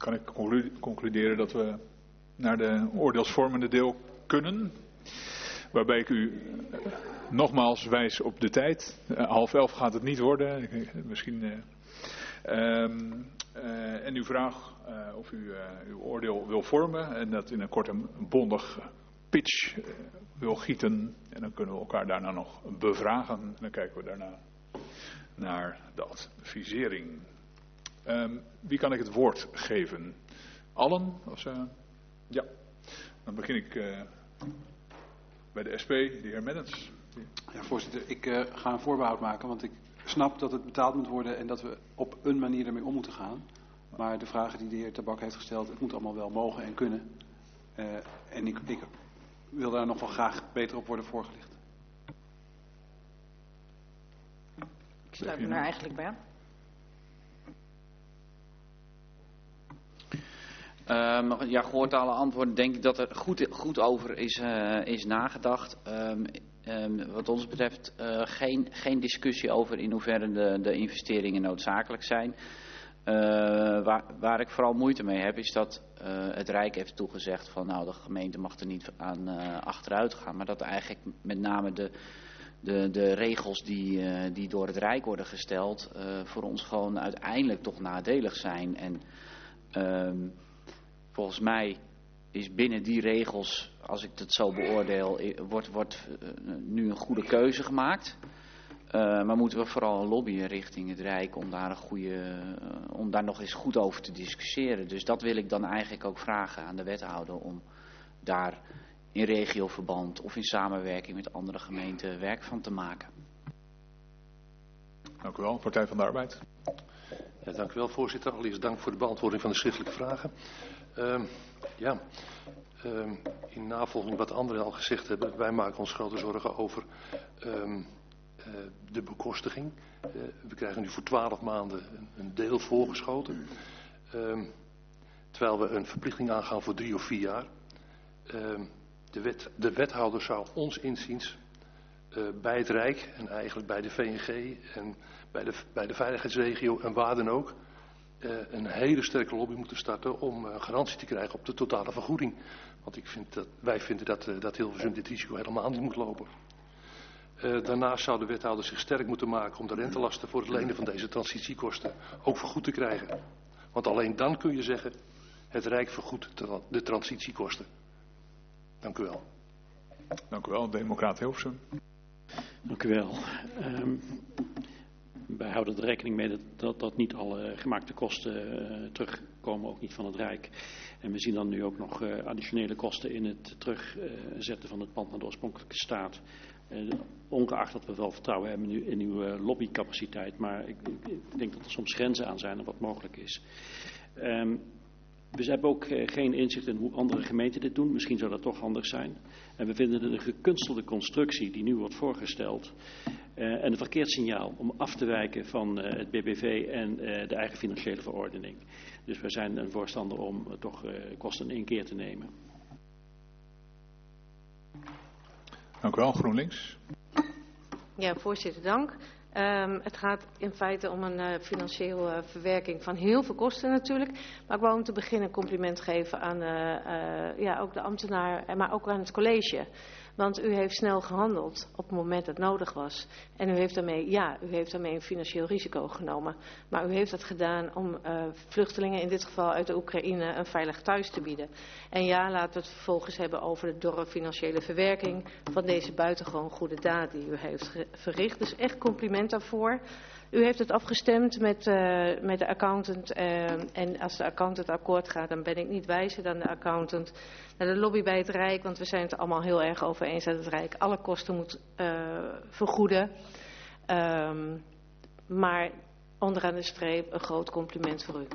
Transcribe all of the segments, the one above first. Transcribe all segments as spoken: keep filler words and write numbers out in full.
kan ik conclu- concluderen dat we naar de oordeelsvormende deel kunnen. Waarbij ik u uh, nogmaals wijs op de tijd. Uh, half elf gaat het niet worden. Ik, misschien. Uh, um, uh, en uw vraag uh, of u uh, uw oordeel wil vormen. En dat in een korte bondig pitch uh, wil gieten. En dan kunnen we elkaar daarna nog bevragen. En dan kijken we daarna naar de advisering. Um, wie kan ik het woord geven? Allen? Of, uh, ja, dan begin ik uh, bij de S P, de heer Mennens. Ja, voorzitter, ik uh, ga een voorbehoud maken, want ik snap dat het betaald moet worden en dat we op een manier ermee om moeten gaan. Maar de vragen die de heer Tabak heeft gesteld, het moet allemaal wel mogen en kunnen. Uh, en ik, ik wil daar nog wel graag beter op worden voorgelicht. Ik sluit me daar eigenlijk bij aan. Um, ja, gehoord alle antwoorden, denk ik dat er goed, goed over is, uh, is nagedacht. Um, um, wat ons betreft uh, geen, geen discussie over in hoeverre de, de investeringen noodzakelijk zijn. Uh, waar, waar ik vooral moeite mee heb is dat uh, het Rijk heeft toegezegd van nou de gemeente mag er niet aan uh, achteruit gaan. Maar dat eigenlijk met name de, de, de regels die, uh, die door het Rijk worden gesteld uh, voor ons gewoon uiteindelijk toch nadelig zijn. En um, volgens mij is binnen die regels, als ik het zo beoordeel, wordt, wordt uh, nu een goede keuze gemaakt. Uh, maar moeten we vooral lobbyen richting het Rijk om daar, een goede, uh, om daar nog eens goed over te discussiëren. Dus dat wil ik dan eigenlijk ook vragen aan de wethouder om daar in regioverband of in samenwerking met andere gemeenten werk van te maken. Dank u wel, Partij van de Arbeid. Ja, dank u wel, voorzitter. Allereerst dank voor de beantwoording van de schriftelijke vragen. Uh, ja, uh, in navolging wat anderen al gezegd hebben, wij maken ons grote zorgen over uh, uh, de bekostiging. Uh, we krijgen nu voor twaalf maanden een, een deel voorgeschoten, uh, terwijl we een verplichting aangaan voor drie of vier jaar. Uh, de, wet, de wethouder zou ons inziens uh, bij het Rijk en eigenlijk bij de V N G en bij de, bij de veiligheidsregio en waar dan ook uh, een hele sterke lobby moeten starten om uh, garantie te krijgen op de totale vergoeding. Want ik vind dat, wij vinden dat, uh, dat Hilversum dit risico helemaal niet moet lopen. Uh, daarnaast zou de wethouder zich sterk moeten maken om de rentelasten voor het lenen van deze transitiekosten ook vergoed te krijgen. Want alleen dan kun je zeggen, het Rijk vergoedt de transitiekosten. Dank u wel. Dank u wel, Democraat Hilversum. Dank u wel. Um, wij houden er rekening mee dat, dat, dat niet alle gemaakte kosten uh, terugkomen, ook niet van het Rijk. En we zien dan nu ook nog uh, additionele kosten in het terugzetten uh, van het pand naar de oorspronkelijke staat. Uh, ongeacht dat we wel vertrouwen hebben in, in uw uh, lobbycapaciteit, maar ik, ik, ik denk dat er soms grenzen aan zijn aan wat mogelijk is. Um, We hebben ook uh, geen inzicht in hoe andere gemeenten dit doen. Misschien zou dat toch anders zijn. En we vinden het een gekunstelde constructie die nu wordt voorgesteld. Uh, en een verkeerd signaal om af te wijken van uh, het B B V en uh, de eigen financiële verordening. Dus wij zijn een voorstander om uh, toch uh, kosten in één keer te nemen. Dank u wel, GroenLinks. Ja, voorzitter, dank. Um, het gaat in feite om een uh, financiële uh, verwerking van heel veel kosten natuurlijk. Maar ik wou om te beginnen een compliment geven aan uh, uh, ja, ook de ambtenaar, maar ook aan het college. Want u heeft snel gehandeld op het moment dat het nodig was. En u heeft daarmee, ja, u heeft daarmee een financieel risico genomen. Maar u heeft dat gedaan om uh, vluchtelingen, in dit geval uit de Oekraïne, een veilig thuis te bieden. En ja, laten we het vervolgens hebben over de dorre financiële verwerking van deze buitengewoon goede daad die u heeft verricht. Dus echt compliment daarvoor. U heeft het afgestemd met, uh, met de accountant uh, en als de accountant akkoord gaat, dan ben ik niet wijzer dan de accountant naar de lobby bij het Rijk, want we zijn het er allemaal heel erg over eens dat het Rijk alle kosten moet uh, vergoeden. Um, maar onderaan de streep een groot compliment voor u.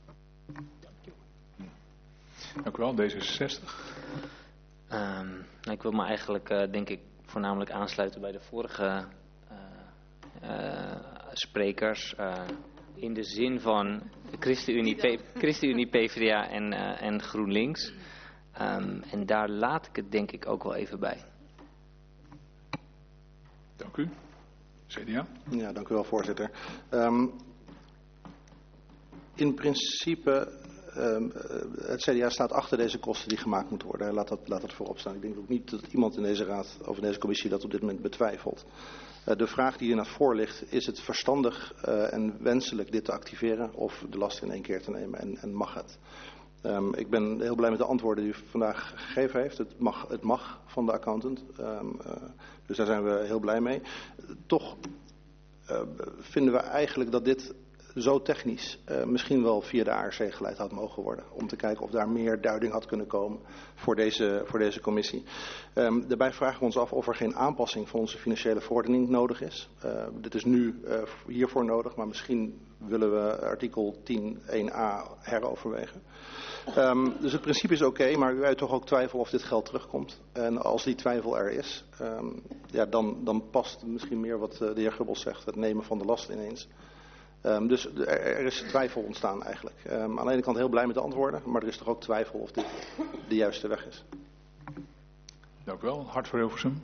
Dank u wel, D zesenzestig. Um, ik wil me eigenlijk uh, denk ik voornamelijk aansluiten bij de vorige uh, uh, sprekers. Uh, in de zin van ChristenUnie, ChristenUnie P v d A en, uh, en GroenLinks. Um, en daar laat ik het denk ik ook wel even bij. Dank u. C D A. Ja, dank u wel, voorzitter. Um, in principe uh, het C D A staat achter deze kosten die gemaakt moeten worden. Laat dat, laat dat voorop staan. Ik denk ook niet dat iemand in deze raad of in deze commissie dat op dit moment betwijfelt. Uh, de vraag die hier naar voor ligt, is het verstandig uh, en wenselijk dit te activeren of de last in één keer te nemen en, en mag het? Um, ik ben heel blij met de antwoorden die u vandaag gegeven heeft. Het mag, het mag van de accountant. Um, uh, dus daar zijn we heel blij mee. Toch uh, vinden we eigenlijk dat dit zo technisch uh, misschien wel via de A R C geleid had mogen worden. Om te kijken of daar meer duiding had kunnen komen voor deze, voor deze commissie. Um, daarbij vragen we ons af of er geen aanpassing van onze financiële verordening nodig is. Uh, dit is nu uh, hiervoor nodig, maar misschien willen we artikel tien één a heroverwegen. Um, dus het principe is oké, okay, maar u uit toch ook twijfel of dit geld terugkomt. En als die twijfel er is, um, ja, dan, dan past misschien meer wat uh, de heer Gubbels zegt, het nemen van de last ineens. Um, dus er, er is twijfel ontstaan eigenlijk. Um, aan de ene kant heel blij met de antwoorden, maar er is toch ook twijfel of dit de juiste weg is. Dank u wel. Hart voor Hilversum.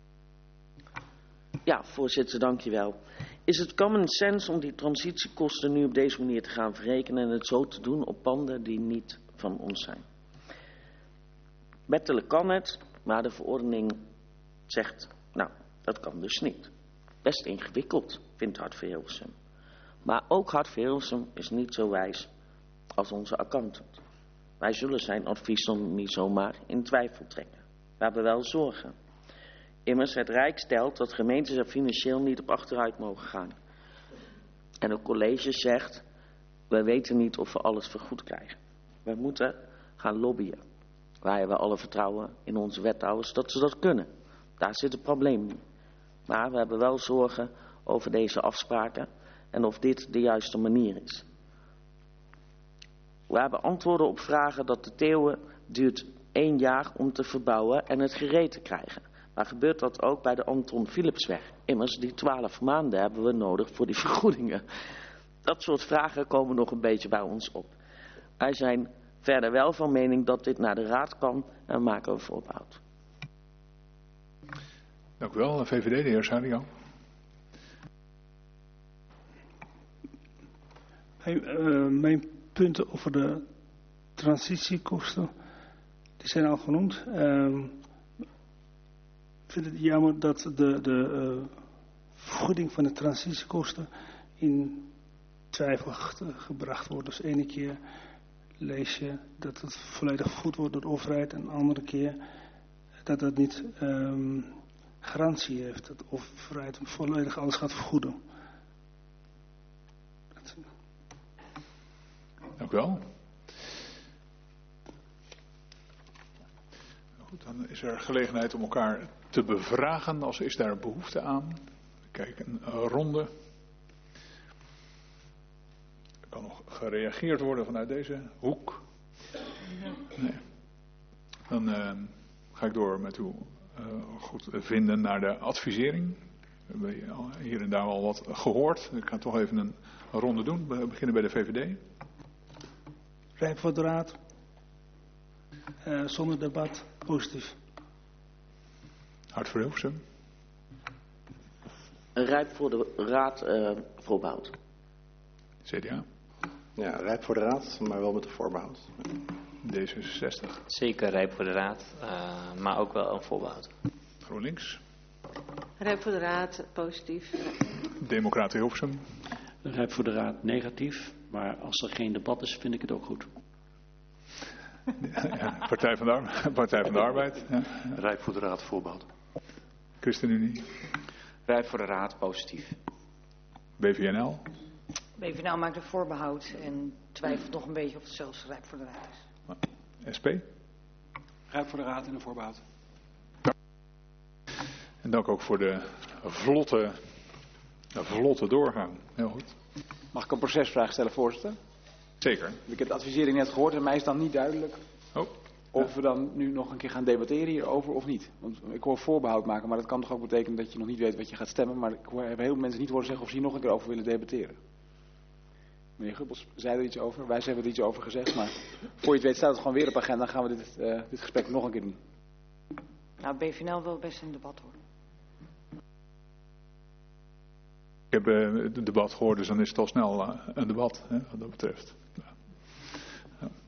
Ja, voorzitter, dank je wel. Is het common sense om die transitiekosten nu op deze manier te gaan verrekenen en het zo te doen op panden die niet van ons zijn? Wettelijk kan het, maar de verordening zegt, nou, dat kan dus niet. Best ingewikkeld, vindt Hart voor Hilversum. Maar ook Hart voor Hilversum is niet zo wijs als onze accountant. Wij zullen zijn advies dan niet zomaar in twijfel trekken. We hebben wel zorgen. Immers, het Rijk stelt dat gemeentes er financieel niet op achteruit mogen gaan. En het college zegt, we weten niet of we alles vergoed krijgen. We moeten gaan lobbyen. Wij hebben alle vertrouwen in onze wethouders dat ze dat kunnen. Daar zit het probleem niet. Maar we hebben wel zorgen over deze afspraken en of dit de juiste manier is. We hebben antwoorden op vragen dat de Theeuwen duurt één jaar om te verbouwen en het gereed te krijgen. Maar gebeurt dat ook bij de Anton Philipsweg? Immers, die twaalf maanden hebben we nodig voor die vergoedingen. Dat soort vragen komen nog een beetje bij ons op. Wij zijn verder wel van mening dat dit naar de Raad kan en maken we voorbehoud. Dank u wel. V V D, de heer Sario. Mijn, uh, mijn punten over de transitiekosten, die zijn al genoemd. Uh, Ik vind het jammer dat de, de uh, vergoeding van de transitiekosten in twijfel gebracht wordt. Dus ene keer lees je dat het volledig vergoed wordt door de overheid en de andere keer dat het niet um, garantie heeft. Dat de overheid volledig alles gaat vergoeden. Dat... Dank u wel. Goed, dan is er gelegenheid om elkaar te bevragen als is daar behoefte aan. Kijk, een ronde. Er kan nog gereageerd worden vanuit deze hoek. Nee. Dan uh, ga ik door met uw uh, goed vinden naar de advisering. We hebben hier en daar al wat gehoord. Ik ga toch even een ronde doen. We beginnen bij de V V D. Rijp voor de Raad. Uh, zonder debat. Positief. Hart voor Hilversum. Rijp voor de Raad uh, voorbehoud. C D A. Ja, rijp voor de Raad, maar wel met een voorbehoud. D zesenzestig. Zeker rijp voor de Raad, uh, maar ook wel een voorbehoud. GroenLinks. Rijp voor de Raad, positief. Democraten Hilversum. Rijp voor de Raad, negatief. Maar als er geen debat is, vind ik het ook goed. Ja, Partij van de, Ar- Partij van de Arbeid. Ja. Rijp voor de Raad, voorbehoud. ChristenUnie. Rijp voor de Raad, positief. B V N L. B V N L maakt een voorbehoud en twijfelt nog een beetje of het zelfs rijp voor de Raad is. S P. Rijp voor de Raad en een voorbehoud. En dank ook voor de vlotte, de vlotte doorgang. Heel goed. Mag ik een procesvraag stellen, voorzitter? Zeker. Ik heb de advisering net gehoord en mij is dan niet duidelijk Oh, of ja. we dan nu nog een keer gaan debatteren hierover of niet. Want ik hoor voorbehoud maken, maar dat kan toch ook betekenen dat je nog niet weet wat je gaat stemmen. Maar ik hoor, heb heel veel mensen niet horen zeggen of ze hier nog een keer over willen debatteren. Meneer Gubbels zei er iets over, wij hebben er iets over gezegd, maar voor je het weet staat het gewoon weer op agenda. Dan gaan we dit, uh, dit gesprek nog een keer doen. Nou, B V N L wil best een debat hoor. Ik heb uh, het debat gehoord, dus dan is het al snel uh, een debat, hè, wat dat betreft. Ja. Ja.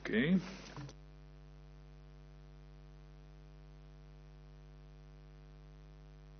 Oké. Okay.